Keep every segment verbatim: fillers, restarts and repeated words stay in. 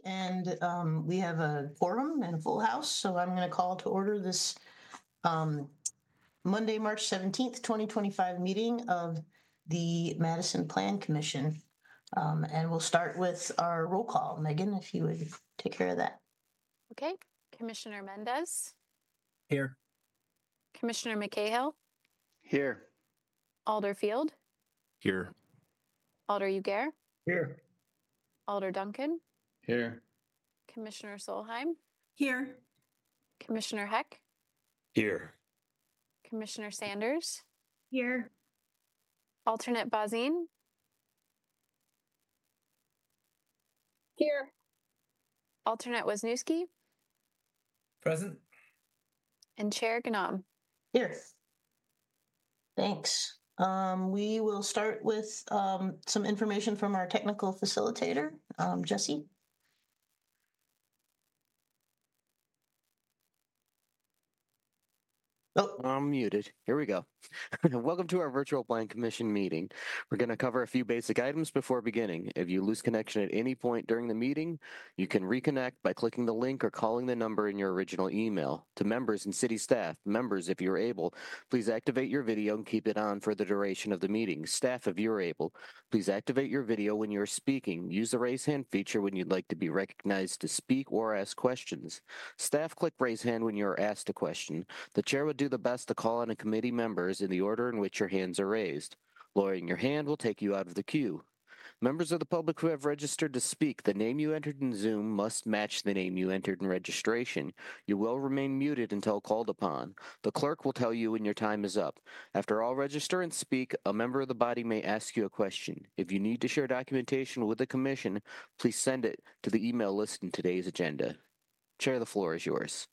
and um, we have a quorum and a full house, so I'm going to call to order this um, Monday, March seventeenth, twenty twenty-five meeting of the Madison Plan Commission. Um, and we'll start with our roll call. Megan, if you would take care of that. Okay. Commissioner Mendez. Here. Commissioner McCahill. Here. Alder Field. Here. Alder Ugair. Here. Alder Duncan. Here. Commissioner Solheim. Here. Commissioner Heck. Here. Commissioner Sanders. Here. Alternate Bazine. Here. Alternate Wisniewski. Present. And Chair Gnom. Here. Thanks. Um, we will start with um, some information from our technical facilitator, um, Jesse. Oh, I'm muted. Here we go. Welcome to our virtual Plan Commission meeting. We're going to cover a few basic items before beginning. If you lose connection at any point during the meeting, you can reconnect by clicking the link or calling the number in your original email. To members and city staff, members, if you're able, please activate your video and keep it on for the duration of the meeting. Staff, if you're able, please activate your video when you're speaking. Use the raise hand feature when you'd like to be recognized to speak or ask questions. Staff, click raise hand when you're asked a question. The chair will do the best to call on a committee members in the order in which your hands are raised. Lowering your hand will take you out of the queue. Members of the public who have registered to speak, the name you entered in Zoom must match the name you entered in registration. You will remain muted until called upon. The clerk will tell you when your time is up. After all register and speak, a member of the body may ask you a question. If you need to share documentation with the commission, please send it to the email listed in today's agenda. Chair, the floor is yours.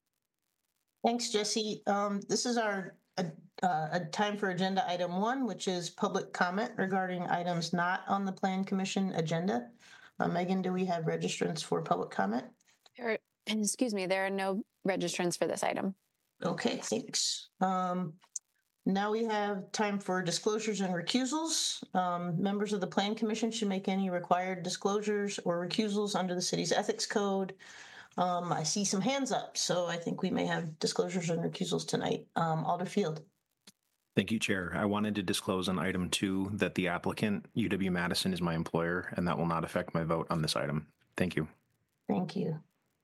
Thanks, Jesse. Um, this is our uh, a time for agenda item one, which is public comment regarding items not on the Plan Commission agenda. Uh, Megan, do we have registrants for public comment? There are, excuse me, there are no registrants for this item. Okay, thanks. Um, now we have time for disclosures and recusals. Um, members of the Plan Commission should make any required disclosures or recusals under the city's ethics code. Um, I see some hands up, so I think we may have disclosures and recusals tonight. Um, Alder Field. Thank you, Chair. I wanted to disclose on item two that the applicant, U W-Madison, is my employer, and that will not affect my vote on this item. Thank you. Thank you.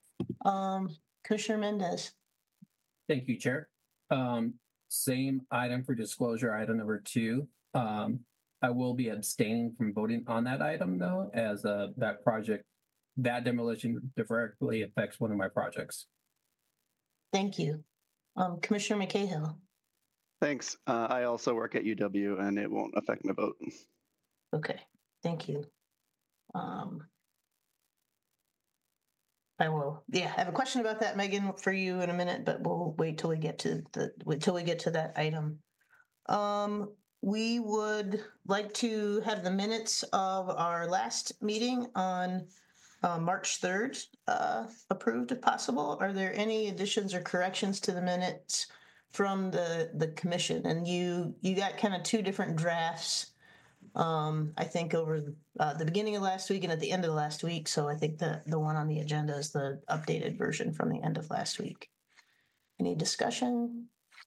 Um, Commissioner Mendez. Thank you, Chair. Um, same item for disclosure, item number two. Um, I will be abstaining from voting on that item, though, as uh, that project that demolition directly affects one of my projects. Thank you. Um, Commissioner McCahill. Thanks. Uh, I also work at U W and it won't affect my vote. Okay, thank you. Um, I will, yeah, I have a question about that, Megan, for you in a minute, but we'll wait till we get to the, wait till we get to that item. Um, we would like to have the minutes of our last meeting on Uh, March third uh, approved if possible. Are there any additions or corrections to the minutes from the the commission? And you you got kind of two different drafts, um, I think, over uh, the beginning of last week and at the end of last week. So I think the, the one on the agenda is the updated version from the end of last week. Any discussion?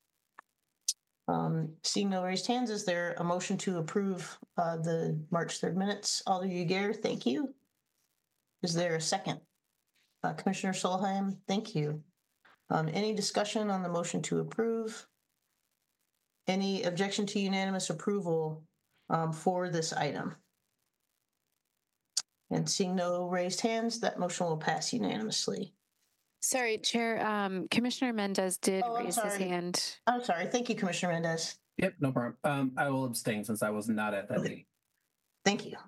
Um, seeing no raised hands, is there a motion to approve uh, the March third minutes? Alder Ugair, thank you. Is there a second? Uh, Commissioner Solheim, thank you. Um, any discussion on the motion to approve? Any objection to unanimous approval um, for this item? And seeing no raised hands, that motion will pass unanimously. Sorry, Chair. Um, Commissioner Mendez did Oh, I'm raise his sorry. hand. I'm sorry. Thank you, Commissioner Mendez. Yep, no problem. Um, I will abstain since I was not at that Okay. meeting. Thank you.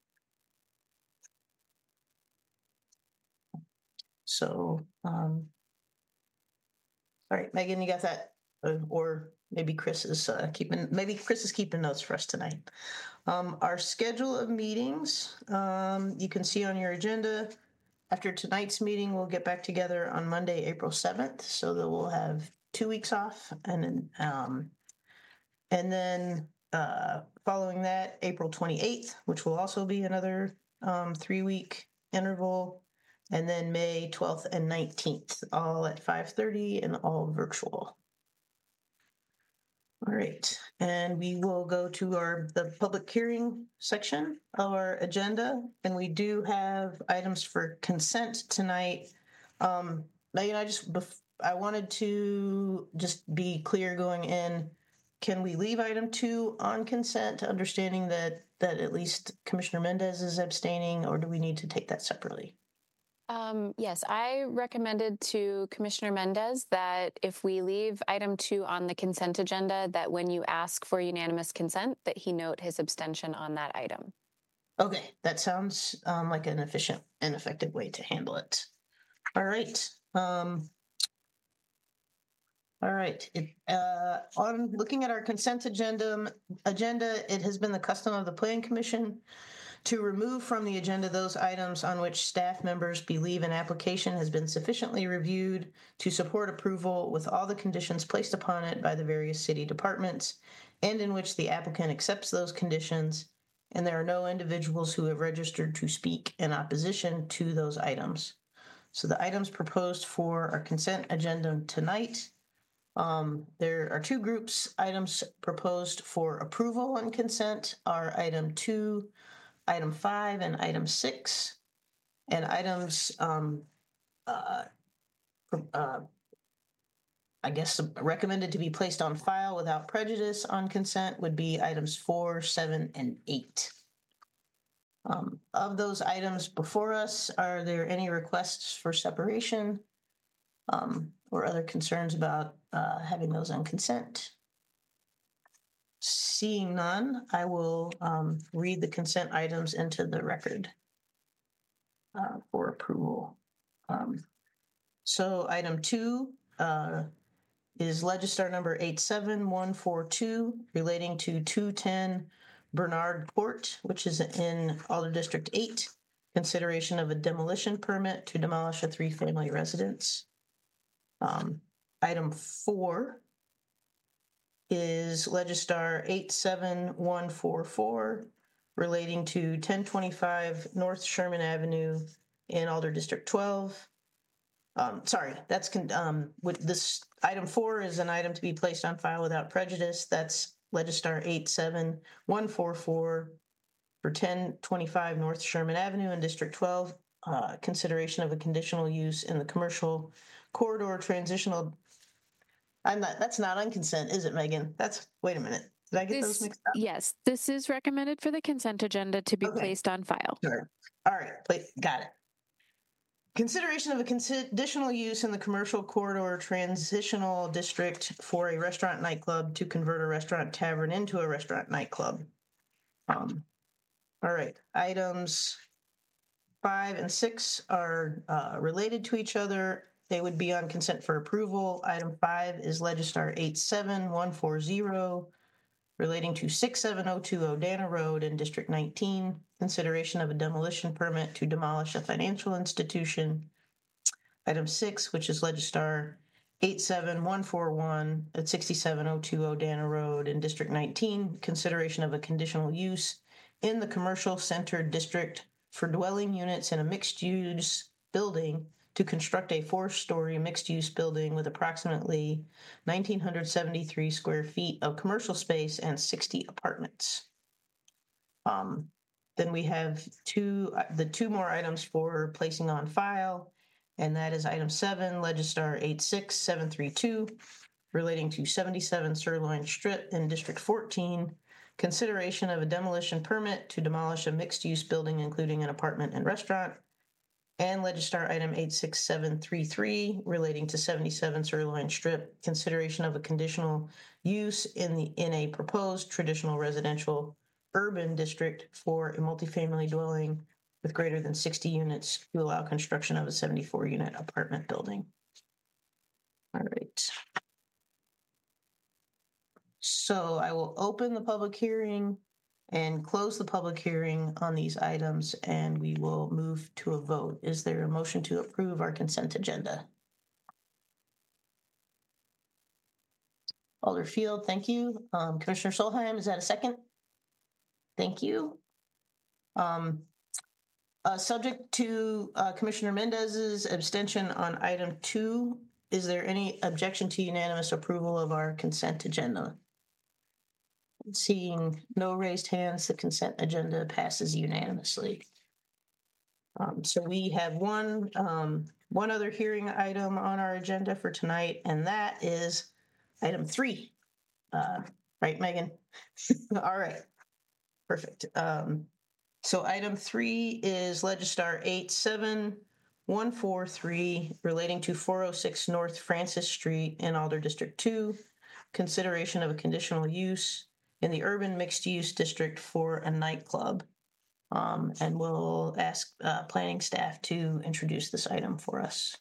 So, um, all right, Megan, you got that? Uh, or maybe Chris is uh, keeping, maybe Chris is keeping notes for us tonight. Um, our schedule of meetings, um, you can see on your agenda. After tonight's meeting, we'll get back together on Monday, April seventh, so that we'll have two weeks off. And then, um, and then uh, following that, April twenty-eighth, which will also be another um, three-week interval. and then May twelfth and nineteenth, all at five thirty and all virtual. All right, and we will go to our the public hearing section of our agenda, and we do have items for consent tonight. Um, Megan, I just I wanted to just be clear going in. Can we leave item two on consent, understanding that that at least Commissioner Mendez is abstaining, or do we need to take that separately? Um, yes, I recommended to Commissioner Mendez that if we leave item two on the consent agenda, that when you ask for unanimous consent, that he note his abstention on that item. Okay, that sounds um, like an efficient and effective way to handle it. All right. Um, all right. It, uh, on looking at our consent agenda, agenda, it has been the custom of the Planning Commission to remove from the agenda those items on which staff members believe an application has been sufficiently reviewed to support approval with all the conditions placed upon it by the various city departments, and in which the applicant accepts those conditions, and there are no individuals who have registered to speak in opposition to those items. So the items proposed for our consent agenda tonight, um, there are two groups. Items proposed for approval on consent are item two, item five, and item six, and items, um, uh, uh, I guess, recommended to be placed on file without prejudice on consent would be items four, seven, and eight. Um, of those items before us, are there any requests for separation um, or other concerns about uh, having those on consent? Seeing none, I will um, read the consent items into the record uh, for approval. Um, so item two uh, is Legistar number eight seven one four two relating to two ten Bernard Court, which is in Alder District eight, consideration of a demolition permit to demolish a three-family residence. Um, item four is Legistar eight seven one four four relating to ten twenty-five North Sherman Avenue in Alder District twelve. Um, sorry, that's con- um, with this item four is an item to be placed on file without prejudice. That's Legistar eight seven one four four for ten twenty-five North Sherman Avenue in District twelve. Uh, consideration of a conditional use in the commercial corridor transitional. I'm not, that's not on consent, is it, Megan? That's, wait a minute. Did I get This, those mixed up? yes, this is recommended for the consent agenda to be Okay. placed on file. Sure. All right, wait, got it. Consideration of a conditional use in the commercial corridor transitional district for a restaurant nightclub to convert a restaurant tavern into a restaurant nightclub. Um, all right, items five and six are uh, related to each other. They would be on consent for approval. Item five is Legistar eight seven one four zero relating to six seven oh two Odana Road in District nineteen, consideration of a demolition permit to demolish a financial institution. Item six, which is Legistar eight seven one four one at sixty-seven oh two Odana Road in District nineteen, consideration of a conditional use in the commercial center district for dwelling units in a mixed-use building to construct a four-story mixed-use building with approximately one thousand nine hundred seventy-three square feet of commercial space and sixty apartments. Um, then we have two, the two more items for placing on file, and that is item seven, Legistar eight six seven three two, relating to seventy-seven Sirloin Strip in District fourteen, consideration of a demolition permit to demolish a mixed-use building including an apartment and restaurant. And Legistar item eight six seven three three relating to seventy-seven Sirloin Strip, consideration of a conditional use in the in a proposed traditional residential urban district for a multifamily dwelling with greater than sixty units to allow construction of a seventy-four unit apartment building. All right. So I will open the public hearing and close the public hearing on these items, and we will move to a vote. Is there a motion to approve our consent agenda? Alder Field, thank you. Um, Commissioner Solheim, is that a second? Thank you. Um, Uh, subject to uh, Commissioner Mendez's abstention on item two, is there any objection to unanimous approval of our consent agenda? Seeing no raised hands, the consent agenda passes unanimously. Um, so we have one um, one other hearing item on our agenda for tonight, and that is item three. Uh, right, Megan? All right, perfect. Um, so item three is Legistar eight seven one four three relating to four oh six North Francis Street in Alder District two, consideration of a conditional use in the urban mixed-use district for a nightclub. Um, and we'll ask uh, planning staff to introduce this item for us.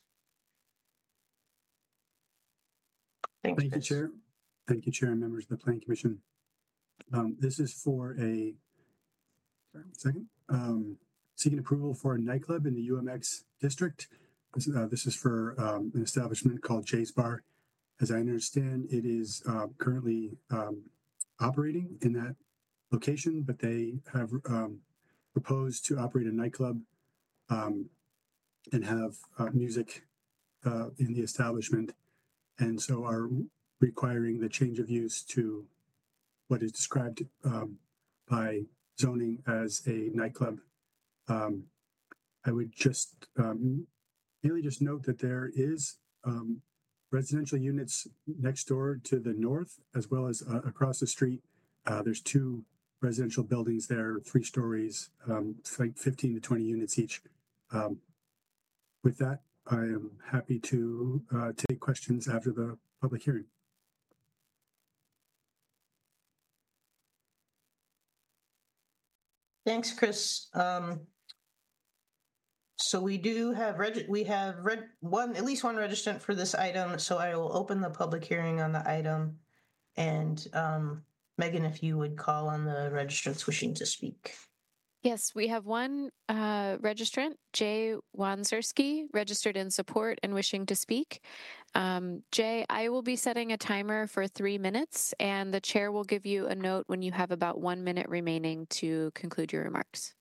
Thanks, Thank you, Chris. Chair. Thank you, Chair and members of the Planning Commission. Um, this is for a sorry, one second. Um, seeking approval for a nightclub in the U M X district. This, uh, this is for um, an establishment called Jay's Bar. As I understand, it is uh, currently um, operating in that location, but they have um, proposed to operate a nightclub um, and have uh, music uh, in the establishment, and so are requiring the change of use to what is described um, by zoning as a nightclub. Um, I would just um, merely just note that there is um, residential units next door to the north, as well as uh, across the street. Uh, there's two residential buildings there, three stories, um, like fifteen to twenty units each. Um, with that, I am happy to uh, take questions after the public hearing. Thanks, Chris. Um, so we do have reg- we have read one at least one registrant for this item. So I will open the public hearing on the item, and um, Megan, if you would call on the registrants wishing to speak. Yes, we have one uh, registrant, Jay Wanzerski, registered in support and wishing to speak. Um, Jay, I will be setting a timer for three minutes, and the chair will give you a note when you have about one minute remaining to conclude your remarks.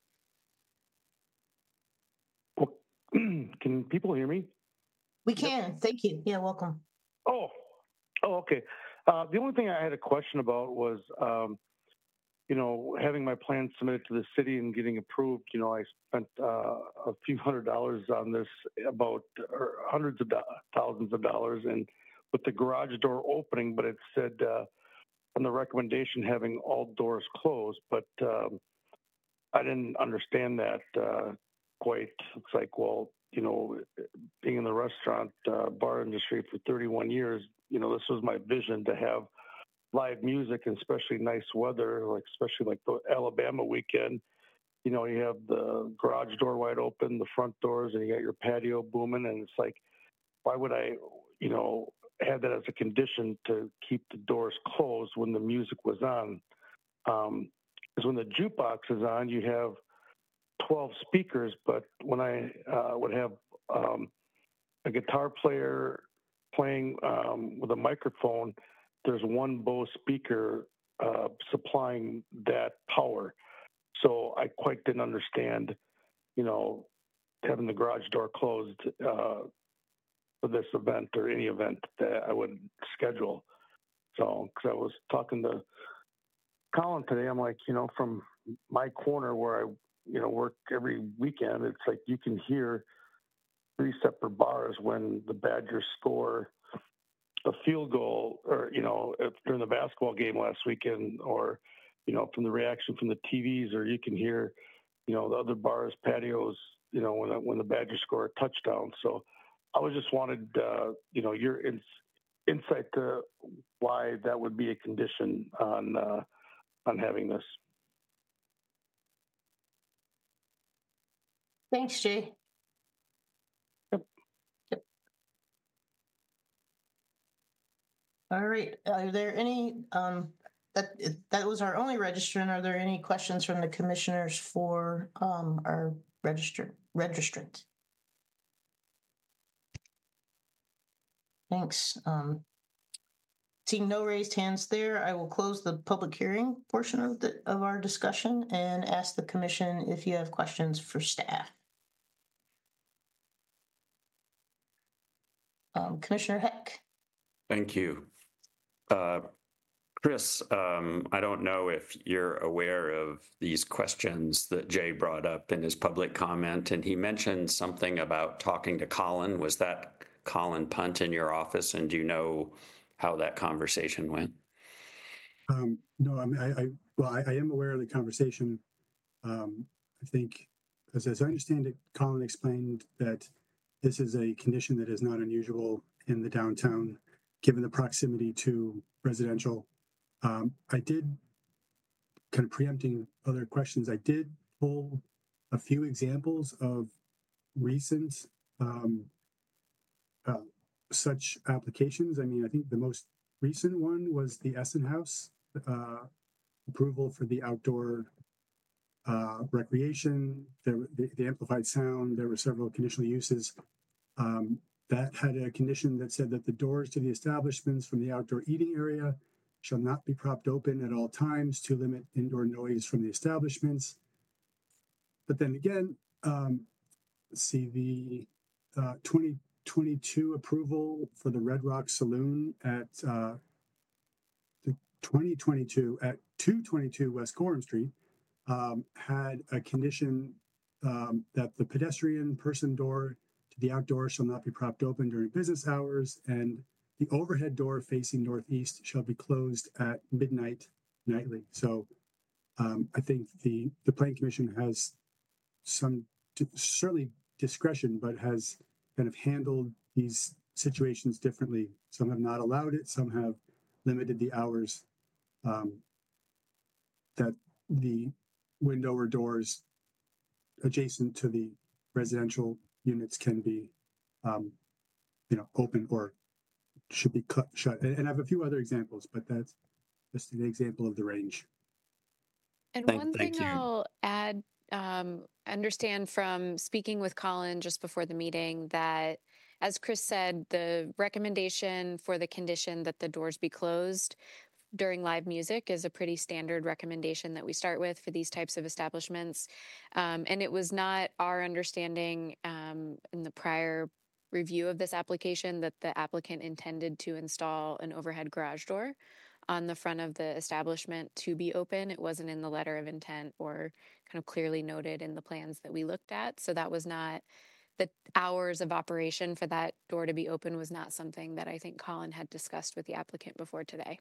Well, can people hear me? We can. Thank you. Yeah, welcome. Oh, oh, okay. Uh, the only thing I had a question about was, um, you know, having my plan submitted to the city and getting approved. You know, I spent uh, a few hundred dollars on this, about or hundreds of do- thousands of dollars, and with the garage door opening, but it said uh, on the recommendation having all doors closed. But um, I didn't understand that uh, quite. It's like, well, you know, being in the restaurant uh, bar industry for thirty-one years, you know, this was my vision to have live music, and especially nice weather, like especially like the Alabama weekend. You know, you have the garage door wide open, the front doors, and you got your patio booming. And it's like, why would I, you know, have that as a condition to keep the doors closed when the music was on? Um, because when the jukebox is on, you have twelve speakers, but when I uh, would have um, a guitar player playing um, with a microphone, there's one Bose speaker uh, supplying that power. So I quite didn't understand, you know, having the garage door closed uh, for this event or any event that I would schedule. So, because I was talking to Colin today, I'm like, you know, from my corner where I, you know, work every weekend, it's like you can hear three separate bars when the Badgers score a field goal, or, you know, if during the basketball game last weekend, or, you know, from the reaction from the T Vs, or you can hear, you know, the other bars, patios, you know, when, when the Badgers score a touchdown. So I was just wanted, uh, you know, your ins- insight to why that would be a condition on, uh, on having this. Thanks, Jay. Yep. Yep. All right. Are there any, um, that, that was our only registrant. Are there any questions from the commissioners for um, our register, registrant? Thanks. Um, seeing no raised hands there, I will close the public hearing portion of the, of our discussion and ask the commission if you have questions for staff. Um, Commissioner Heck. Thank you. Uh, Chris, um, I don't know if you're aware of these questions that Jay brought up in his public comment, and he mentioned something about talking to Colin. Was that Colin Punt in your office, and do you know how that conversation went? Um, no, I mean, I, I well, I, I am aware of the conversation. Um, I think, as, as I understand it, Colin explained that this is a condition that is not unusual in the downtown, given the proximity to residential. Um, I did, kind of preempting other questions, I did pull a few examples of recent um, uh, such applications. I mean, I think the most recent one was the Essen House uh, approval for the outdoor uh, recreation, there, the, the amplified sound. There were several conditional uses. Um, that had a condition that said that the doors to the establishments from the outdoor eating area shall not be propped open at all times to limit indoor noise from the establishments. But then again, um, let's see, the uh, twenty twenty-two approval for the Red Rock Saloon at uh, the twenty twenty-two at two twenty-two West Gorham Street um, had a condition um, that the pedestrian person door to the outdoor shall not be propped open during business hours, and the overhead door facing northeast shall be closed at midnight nightly. So um, I think the, the Planning Commission has some certainly discretion, but has kind of handled these situations differently. Some have not allowed it, some have limited the hours um, that the window or doors adjacent to the residential units can be, um, you know, open or should be cut shut. And, and I have a few other examples, but that's just an example of the range. And Thank- one thank thing you. I'll add, um, understand from speaking with Colin just before the meeting that, as Chris said, the recommendation for the condition that the doors be closed during live music is a pretty standard recommendation that we start with for these types of establishments. Um, and it was not our understanding um, in the prior review of this application that the applicant intended to install an overhead garage door on the front of the establishment to be open. It wasn't in the letter of intent or kind of clearly noted in the plans that we looked at. So that was not, the hours of operation for that door to be open was not something that I think Colin had discussed with the applicant before today.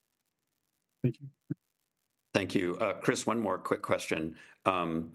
Thank you. Thank you. Uh, Chris, one more quick question. Um,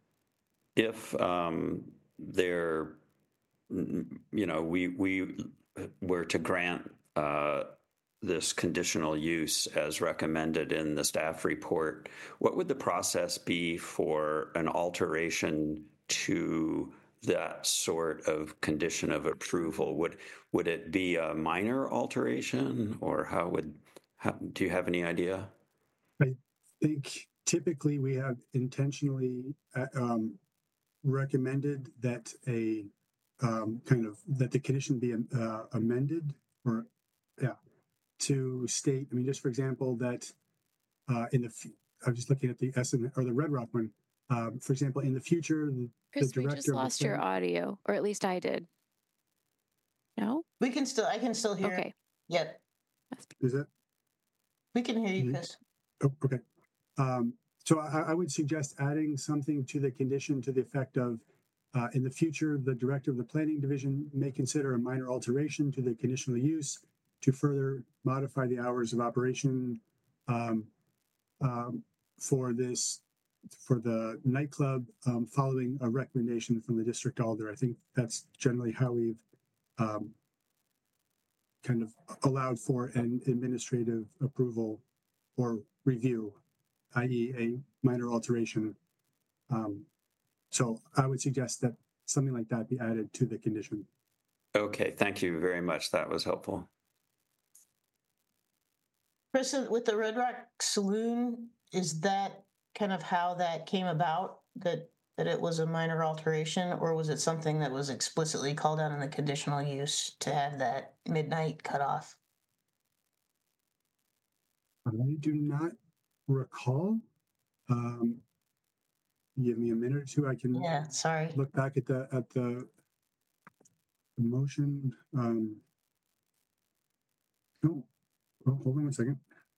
if um, there, you know, we, we were to grant uh, this conditional use as recommended in the staff report, what would the process be for an alteration to that sort of condition of approval? Would would it be a minor alteration, or how would, how, do you have any idea? I think typically we have intentionally uh, um, recommended that a um, kind of, that the condition be uh, amended or, yeah, to state, I mean, just for example, that uh, in the, f- I'm just looking at the Essen or the Red Rock one, um, for example, in the future, the, Chris, the we director just of the lost your plan- audio, or at least I did. No? We can still, I can still hear. Okay. Yep. Is that? We can hear you, Mhm. Chris. Oh, okay. Um, so I, I would suggest adding something to the condition to the effect of, uh, in the future, the director of the planning division may consider a minor alteration to the conditional use to further modify the hours of operation um, um, for this, for the nightclub, um, following a recommendation from the district alder. I think that's generally how we've um, kind of allowed for an administrative approval or review, that is a minor alteration. Um, so I would suggest that something like that be added to the condition. Okay, thank you very much. That was helpful. Chris, with the Red Rock Saloon, is that kind of how that came about? That that it was a minor alteration, or was it something that was explicitly called out in the conditional use to have that midnight cutoff? I do not recall. Um, give me a minute or two. I can Yeah, sorry. look back at the at the, the motion. Um, no, oh, hold on one second.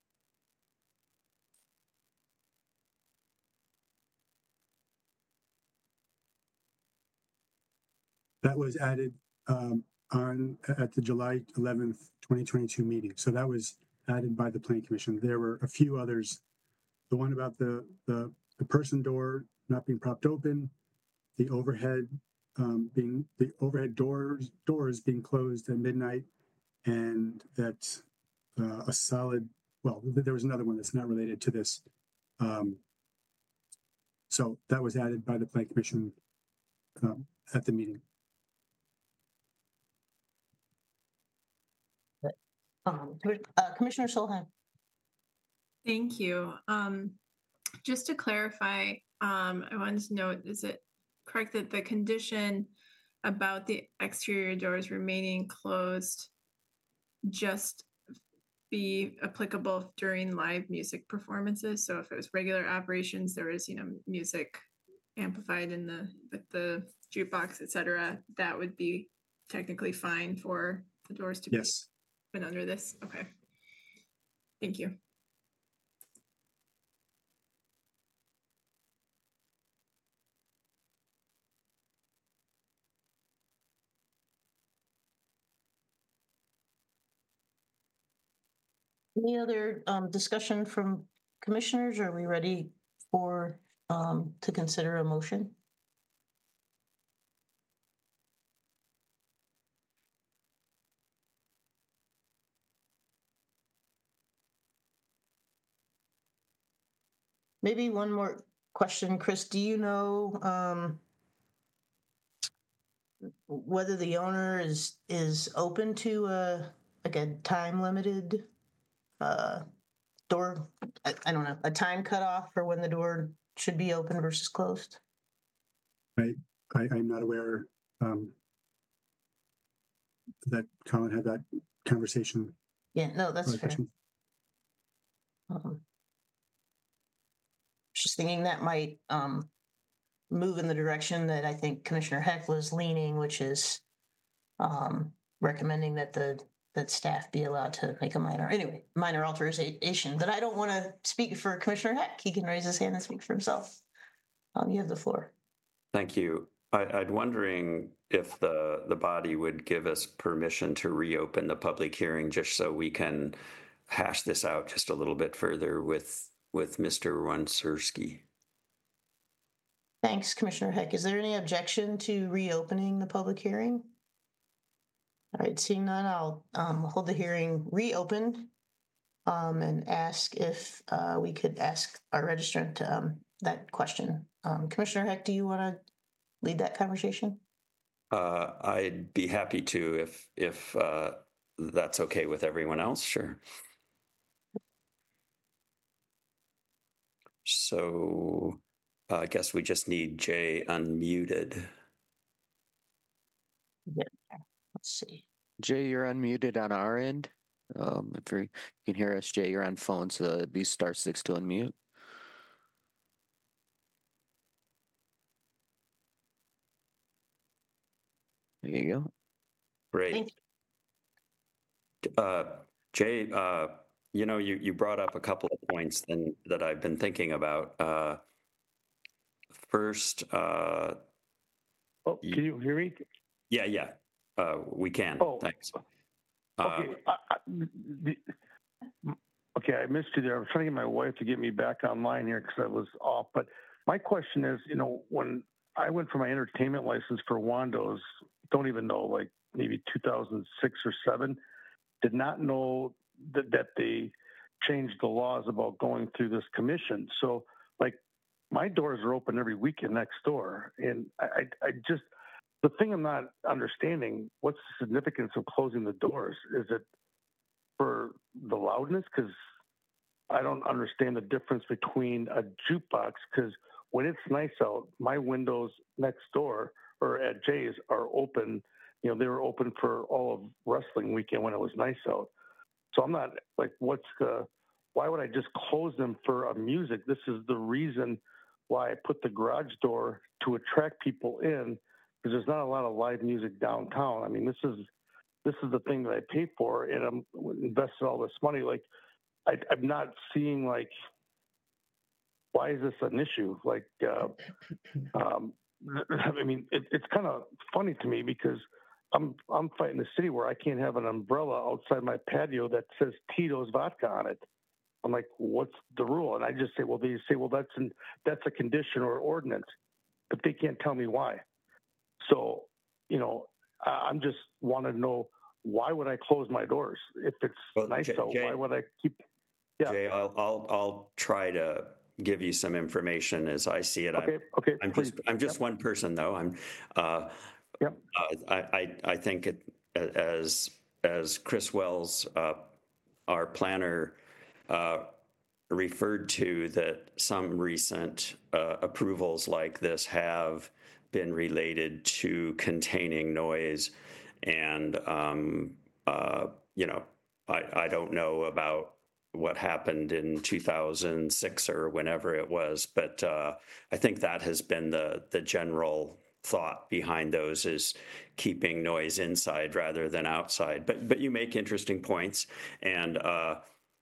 That was added um, on at the July eleventh, twenty twenty-two meeting. So that was added by the Plan Commission. There were a few others. The one about the the, the person door not being propped open, the overhead um, being the overhead doors doors being closed at midnight, and that uh, a solid. Well, there was another one that's not related to this. Um, so that was added by the Plan Commission um, at the meeting. Um, uh, Commissioner Solheim. Thank you. Um, just to clarify, um, I wanted to note, is it correct that the condition about the exterior doors remaining closed just be applicable during live music performances? So if it was regular operations, there was, you know, music amplified in the with the jukebox, et cetera, that would be technically fine for the doors to yes. be open under this? Okay. Thank you. Any other um, discussion from commissioners? Are we ready for um, to consider a motion? Maybe one more question, Chris. Do you know um, whether the owner is is open to a like a time limited uh, door? I, I don't know, a time cutoff for when the door should be open versus closed? I, I I'm not aware um, that Colin had that conversation. Yeah, no, that's Right, fair. question. Um, just thinking that might um, move in the direction that I think Commissioner Heck was leaning, which is um, recommending that the that staff be allowed to make a minor, anyway, minor alteration. But I don't want to speak for Commissioner Heck. He can raise his hand and speak for himself. Um, you have the floor. Thank you. I, I'd wondering if the the body would give us permission to reopen the public hearing, just so we can hash this out just a little bit further with with Mister Wansurski. Thanks, Commissioner Heck. Is there any objection to reopening the public hearing? All right, seeing none, I'll um, hold the hearing reopened um, and ask if uh, we could ask our registrant um, that question. Um, Commissioner Heck, do you want to lead that conversation? Uh, I'd be happy to if if uh, that's okay with everyone else. Sure. So uh, I guess we just need Jay unmuted. Yeah. Let's see. Jay, you're unmuted on our end. Um, if you're, you can hear us, Jay, you're on phone, so it'd be star six to unmute. There you go. Great. Uh, Jay, uh, you know, you, you brought up a couple of points then that I've been thinking about. Uh, first, uh, oh, can you hear me? Yeah, yeah, uh, we can. Oh, thanks. Okay, uh, I, I, the, okay, I missed you there. I was trying to get my wife to get me back online here because I was off. But my question is, you know, when I went for my entertainment license for Wando's, don't even know, like maybe two thousand six or seven, did not know that, that they changed the laws about going through this commission. So, like, my doors are open every weekend next door. And I, I, I just, the thing I'm not understanding, what's the significance of closing the doors? Is it for the loudness? Because I don't understand the difference between a jukebox, because when it's nice out, my windows next door or at Jay's are open. You know, they were open for all of wrestling weekend when it was nice out. So I'm not like, what's the why would I just close them for a music? This is the reason why I put the garage door to attract people in, because there's not a lot of live music downtown. I mean, this is this is the thing that I pay for, and I'm invested all this money. Like, I, I'm not seeing like, why is this an issue? Like, uh, um, I mean, it, it's kind of funny to me because I'm I'm fighting the city where I can't have an umbrella outside my patio that says Tito's Vodka on it. I'm like, what's the rule? And I just say, well, they say, well, that's an, that's a condition or ordinance, but they can't tell me why. So, you know, I, I'm just want to know, why would I close my doors if it's Well, nice Jay- out? Jay- Why would I keep? Yeah. Jay, I'll, I'll, I'll try to give you some information as I see it. Okay. Okay. I'm please. just, I'm just Yep. one person though. I'm, uh, Yep. uh, I, I, I think it, as, as Chris Wells, uh, our planner, uh, referred to, that some recent uh, approvals like this have been related to containing noise. And, um, uh, you know, I, I don't know about what happened in two thousand six or whenever it was, but uh, I think that has been the, the general thought behind those, is keeping noise inside rather than outside. But, but you make interesting points. And, uh,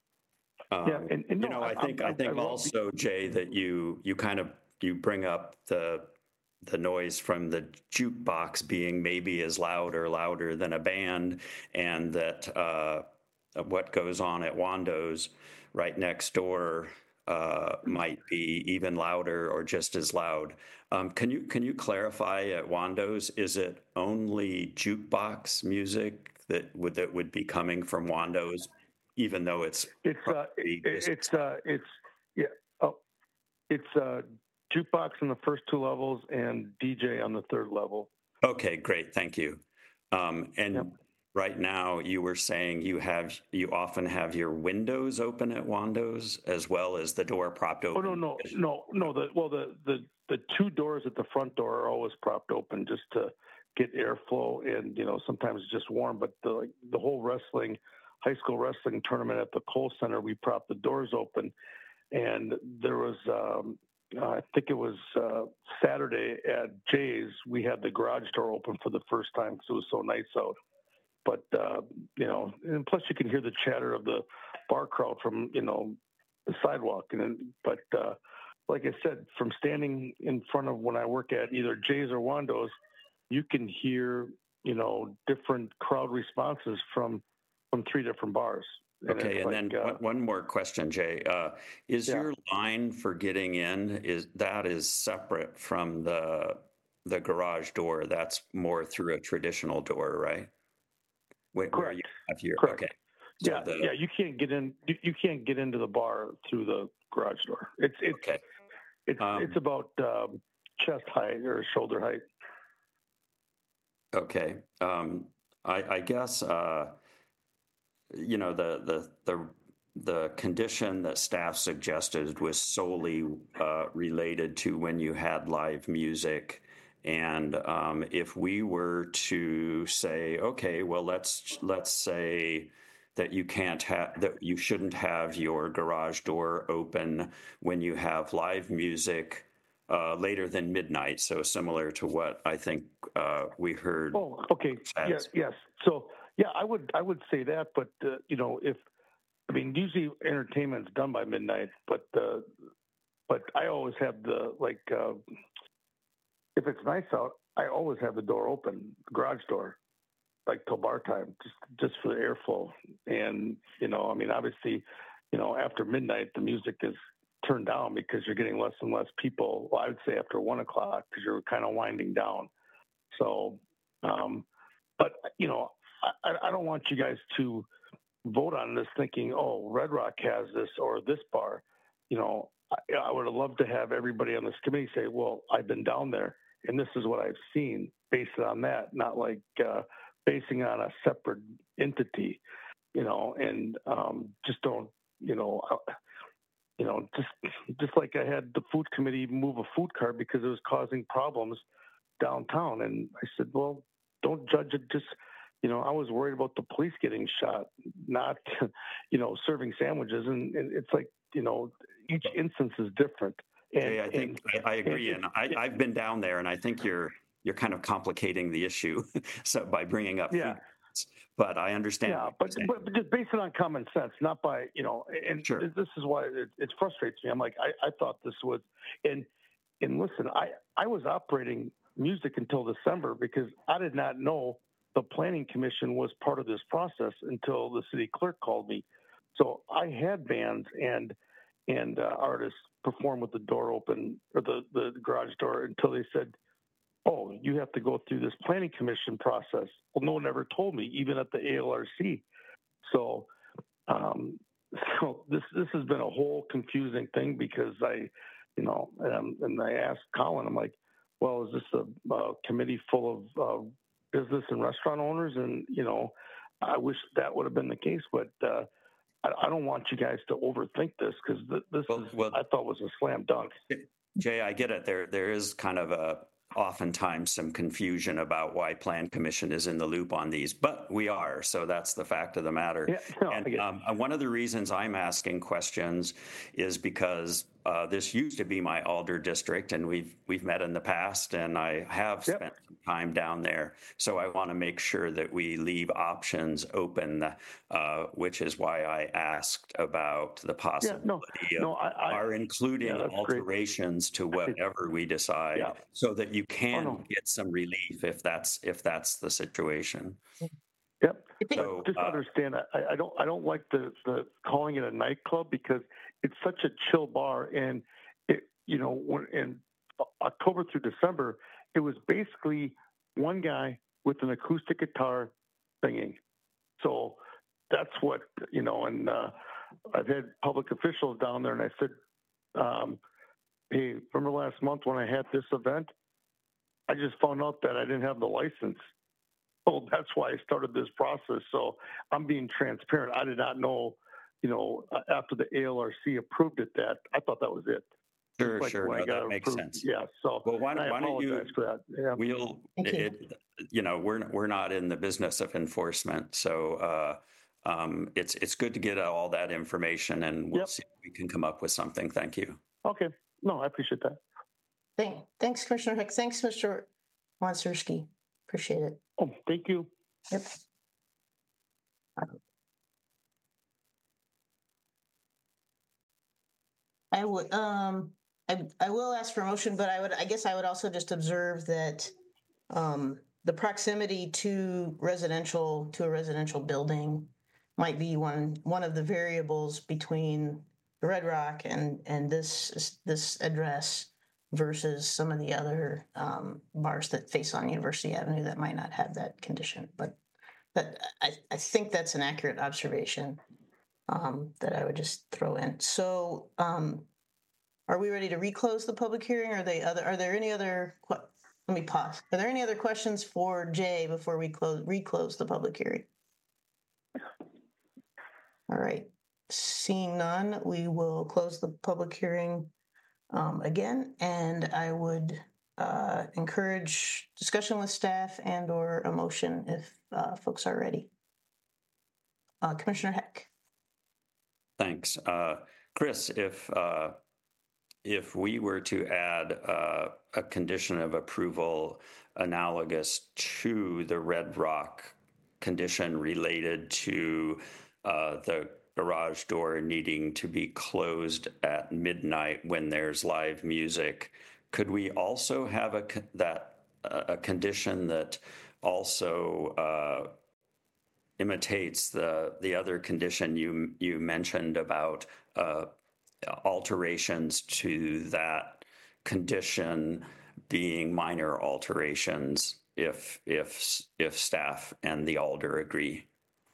Um, Yeah, and, and you no, know, I think I, I, think I love also, Jay, that you you kind of you bring up the the noise from the jukebox being maybe as loud or louder than a band, and that uh, what goes on at Wando's right next door uh, might be even louder or just as loud. Um, can you can you clarify at Wando's? Is it only jukebox music that would that would be coming from Wando's? Even though it's It's uh, probably it, just- it's uh, it's yeah. Oh, it's uh, jukebox in the first two levels and D J on the third level. Okay, great, thank you. Um, and Yep. right now, you were saying you have you often have your windows open at Wando's as well as the door propped Oh open. no, no, no, no. The well, the the the two doors at the front door are always propped open just to get airflow, and you know sometimes it's just warm. But the like, the whole wrestling. High school wrestling tournament at the Kohl Center, we propped the doors open, and there was, um, uh, I think it was uh, Saturday at Jay's, we had the garage door open for the first time because it was so nice out. But, uh, you know, and plus you can hear the chatter of the bar crowd from, you know, the sidewalk. And then, but uh, like I said, from standing in front of when I work at either Jay's or Wando's, you can hear, you know, different crowd responses from from three different bars. And Okay, and like, then uh, one, one more question, Jay. Uh, is Yeah. your line for getting in, is that is separate from the the garage door? That's more through a traditional door, right? Where, where Correct. you have your Correct. okay. So yeah, the- yeah, you can't get in. You, you can't get into the bar through the garage door. It's it's Okay. it's Um, it's about um, chest height or shoulder height. Okay. Um, I, I guess, uh, you know, the, the, the, the condition that staff suggested was solely uh, related to when you had live music. And um, if we were to say, okay, well, let's, let's say that you can't have, that you shouldn't have your garage door open when you have live music uh, later than midnight. So similar to what I think uh, we heard. Oh, okay. Yes, yes. So yeah, I would I would say that, but uh, you know, if I mean, usually entertainment's done by midnight, but uh, but I always have the like uh, if it's nice out, I always have the door open, the garage door, like till bar time, just just for the airflow. And you know, I mean, obviously, you know, after midnight, the music is turned down because you're getting less and less people. Well, I would say after one o'clock because you're kind of winding down. So, um, but you know, I, I don't want you guys to vote on this thinking, oh, Red Rock has this or this bar. You know, I, I would have loved to have everybody on this committee say, well, I've been down there and this is what I've seen, based on that, not like uh, basing on a separate entity, you know, and um, just don't, you know, you know, just just like I had the food committee move a food cart because it was causing problems downtown. And I said, well, don't judge it. Just, you know, I was worried about the police getting shot, not, you know, serving sandwiches. And, and it's like, you know, each instance is different. And, Jay, I think and, I, I agree, and, and I, I've been down there, and I think you're you're kind of complicating the issue so by bringing up yeah. food. But I understand. Yeah, but, but but just based it on common sense, not by, you know, and Sure. this is why it, it frustrates me. I'm like, I, I thought this was, and and listen, I, I was operating music until December because I did not know the planning commission was part of this process until the city clerk called me. So I had bands and and uh, artists perform with the door open or the, the garage door until they said, oh, you have to go through this planning commission process. Well, no one ever told me, even at the A L R C. So, um, so this this has been a whole confusing thing because I, you know, and, and I asked Colin, I'm like, well, is this a, a committee full of uh, business and restaurant owners? And, you know, I wish that would have been the case, but uh, I, I don't want you guys to overthink this because th- this well, is, well, I thought was a slam dunk. Jay, I get it. There there is kind of a oftentimes some confusion about why Plan Commission is in the loop on these, but we are. So that's the fact of the matter. Yeah, no, and um, one of the reasons I'm asking questions is because uh, this used to be my Alder district, and we've we've met in the past, and I have Yep. spent some time down there. So I want to make sure that we leave options open, uh, which is why I asked about the possibility yeah, no, no, of I, I, are including yeah, that's alterations great. to whatever we decide, Yeah. so that you can Oh, no. get some relief if that's if that's the situation. Yep. So, just uh, understand, I, I don't, I don't like the, the calling it a nightclub because it's such a chill bar, and it, you know, when in October through December, it was basically one guy with an acoustic guitar singing. So that's what, you know, and uh, I've had public officials down there, and I said, um, hey, remember last month when I had this event? I just found out that I didn't have the license. Oh, that's why I started this process. So I'm being transparent. I did not know, you know, after the A L R C approved it, that I thought that was it. Sure, Like sure. when I No, got that makes approved. sense. Yeah. So Well, why, I why don't you? apologize for that. Yeah. We'll. Thank you. It, you know, we're we're not in the business of enforcement, so uh, um, it's it's good to get all that information, and we'll Yep. see if we can come up with something. Thank you. Okay. No, I appreciate that. Thank, thanks, Commissioner Hicks. Thanks, Mister Wonserski. Appreciate it. Oh, thank you. Yep. I would, um, I, I will ask for a motion, but I would, I guess I would also just observe that, um, the proximity to residential, to a residential building might be one, one of the variables between the Red Rock and, and this, this address versus some of the other, um, bars that face on University Avenue that might not have that condition. But, but I, I think that's an accurate observation. Um, that I would just throw in. So, um, are we ready to reclose the public hearing? Are they other? Are there any other? Let me pause. Are there any other questions for Jay before we close reclose the public hearing? All right. Seeing none, we will close the public hearing um, again, and I would uh, encourage discussion with staff and/or a motion if uh, folks are ready. Uh, Commissioner Heck. Thanks, uh, Chris. If uh, if we were to add uh, a condition of approval analogous to the Red Rock condition related to uh, the garage door needing to be closed at midnight when there's live music, could we also have a that a condition that also uh, imitates the the other condition you you mentioned about uh, alterations to that condition being minor alterations if if if staff and the alder agree?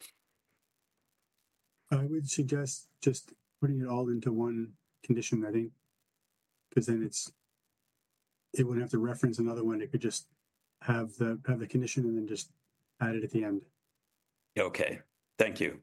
I would suggest just putting it all into one condition, I think, because then it's it wouldn't have to reference another one. It could just have the have the condition and then just add it at the end. Okay, thank you.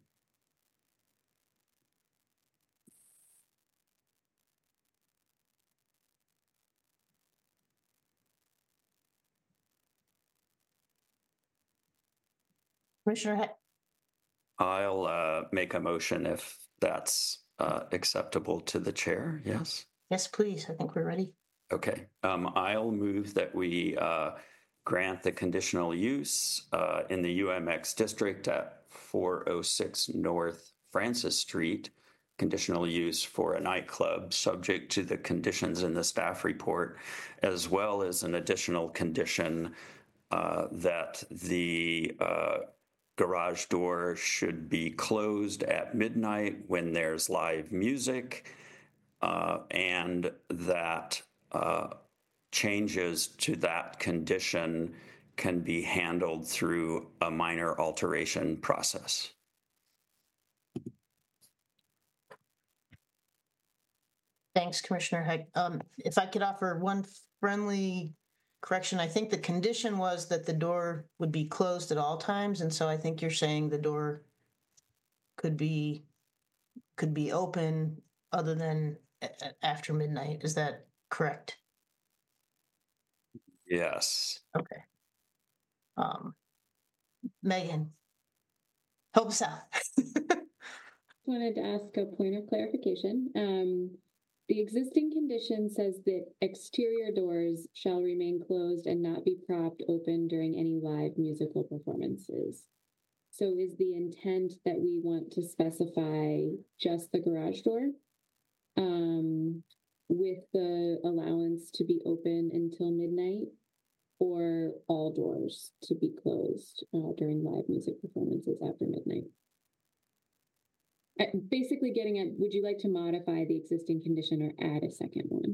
Commissioner Heck? I'll uh, make a motion if that's uh, acceptable to the chair. Yes. Yes, please. I think we're ready. Okay. Um, I'll move that we uh, grant the conditional use uh, in the U M X district at four oh six North Francis Street, conditional use for a nightclub subject to the conditions in the staff report, as well as an additional condition uh, that the uh, garage door should be closed at midnight when there's live music, uh, and that uh, changes to that condition can be handled through a minor alteration process. Thanks, Commissioner Heck. Um, if I could offer one friendly correction, I think the condition was that the door would be closed at all times, and so I think you're saying the door could be could be open other than a- a- after midnight. Is that correct? Yes. Okay. Um, Megan, help us out. Wanted to ask a point of clarification. Um, the existing condition says that exterior doors shall remain closed and not be propped open during any live musical performances. So is the intent that we want to specify just the garage door um, with the allowance to be open until midnight, or all doors to be closed uh, during live music performances after midnight? Basically getting at, would you like to modify the existing condition or add a second one?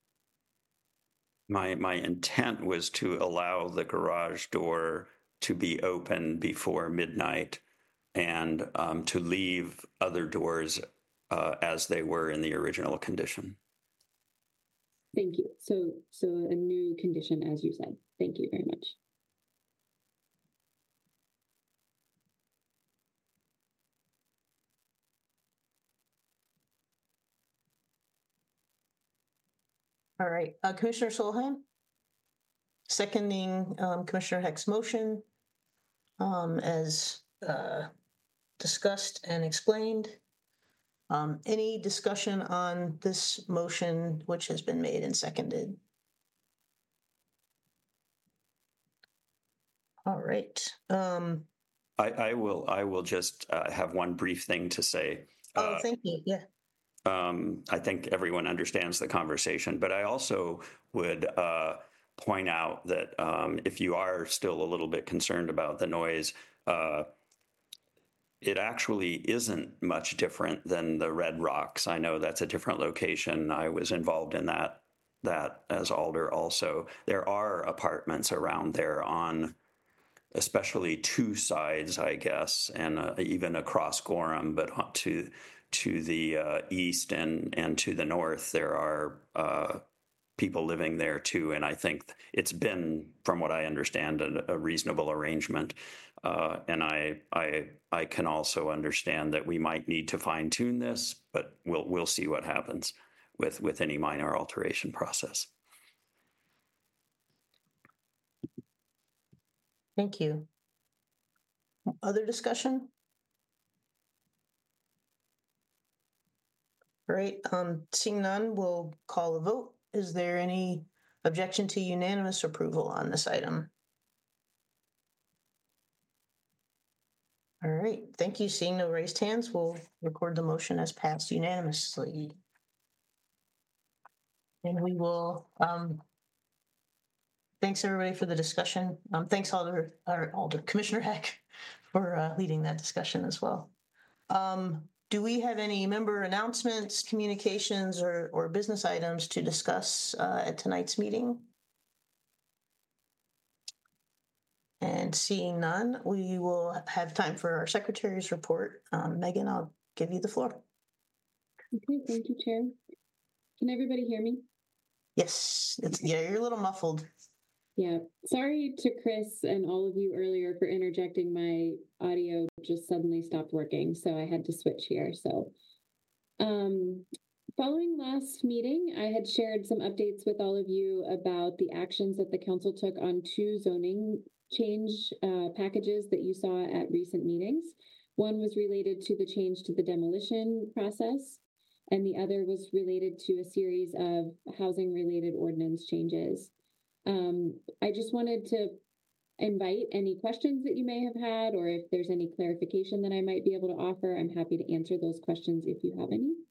My, my intent was to allow the garage door to be open before midnight and um, to leave other doors uh, as they were in the original condition. Thank you. So, so a new condition, as you said. Thank you very much. All right, uh, Commissioner Solheim, seconding um, Commissioner Heck's motion um, as uh, discussed and explained. Um, any discussion on this motion, which has been made and seconded? All right. Um, I, I will. I will just uh, have one brief thing to say. oh, Uh, thank you. Yeah. Um, I think everyone understands the conversation, but I also would uh, point out that um, if you are still a little bit concerned about the noise, uh, it actually isn't much different than the Red Rocks. I know that's a different location. I was involved in that that as alder also. There are apartments around there on especially two sides, I guess, and uh, even across Gorham, but to to the uh, east and and to the north, there are uh, people living there too. And I think it's been, from what I understand, a, a reasonable arrangement. Uh, and I I I can also understand that we might need to fine tune this, but we'll we'll see what happens with with any minor alteration process. Thank you. Other discussion? All right, um, seeing none, we'll call a vote. Is there any objection to unanimous approval on this item? All right, thank you. Seeing no raised hands, we'll record the motion as passed unanimously. And we will, um, thanks everybody for the discussion. Um, thanks Alder, or Alder, Commissioner Heck for uh, leading that discussion as well. Um, do we have any member announcements, communications, or, or business items to discuss uh, at tonight's meeting? And seeing none, we will have time for our secretary's report. Um, Megan, I'll give you the floor. Okay, thank you, Chair. Can everybody hear me? Yes, it's, yeah, you're a little muffled. Yeah, sorry to Chris and all of you earlier for interjecting. My audio just suddenly stopped working, so I had to switch here. So um, following last meeting, I had shared some updates with all of you about the actions that the council took on two zoning change uh, packages that you saw at recent meetings. One was related to the change to the demolition process, and the other was related to a series of housing-related ordinance changes. Um, I just wanted to invite any questions that you may have had, or if there's any clarification that I might be able to offer, I'm happy to answer those questions if you have any.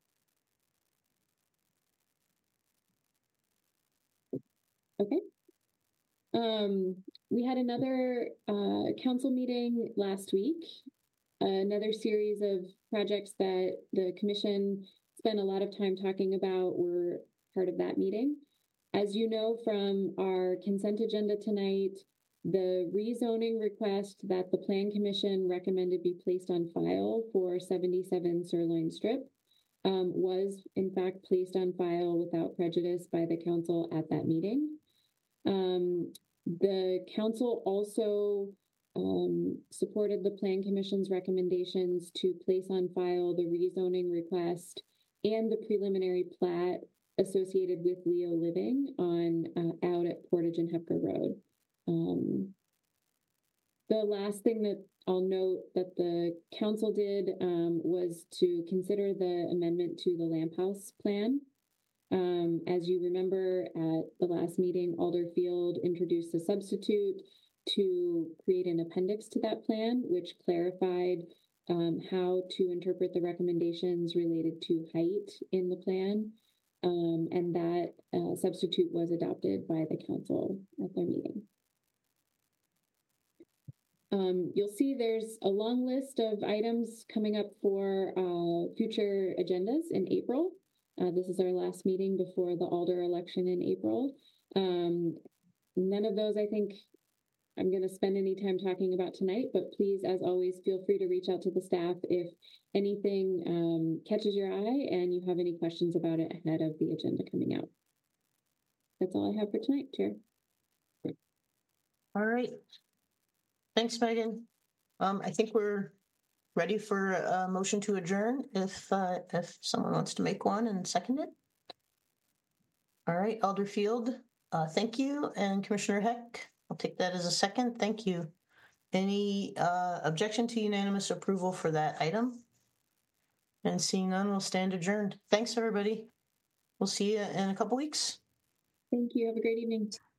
Okay. Um, we had another uh, council meeting last week, uh, another series of projects that the commission spent a lot of time talking about were part of that meeting. As you know from our consent agenda tonight, the rezoning request that the Plan Commission recommended be placed on file for seventy-seven Sirloin Strip um, was in fact placed on file without prejudice by the council at that meeting. Um, the council also um, supported the Plan Commission's recommendations to place on file the rezoning request and the preliminary plat associated with Leo Living on uh, out at Portage and Hepker Road. Um, the last thing that I'll note that the council did um, was to consider the amendment to the Lamp House plan. Um, as you remember, at the last meeting, Alderfield introduced a substitute to create an appendix to that plan, which clarified um, how to interpret the recommendations related to height in the plan. Um, and that uh, substitute was adopted by the council at their meeting. Um, you'll see there's a long list of items coming up for uh, future agendas in April. Uh, this is our last meeting before the Alder election in April. Um, none of those, I think, I'm going to spend any time talking about tonight, but please, as always, feel free to reach out to the staff if anything um, catches your eye and you have any questions about it ahead of the agenda coming out. That's all I have for tonight, Chair. All right. Thanks, Megan. Um, I think we're ready for a motion to adjourn if uh, if someone wants to make one and second it. All right, Alderfield, uh, thank you. And Commissioner Heck, I'll take that as a second. Thank you. Any uh, objection to unanimous approval for that item? And seeing none, we'll stand adjourned. Thanks, everybody. We'll see you in a couple weeks. Thank you. Have a great evening.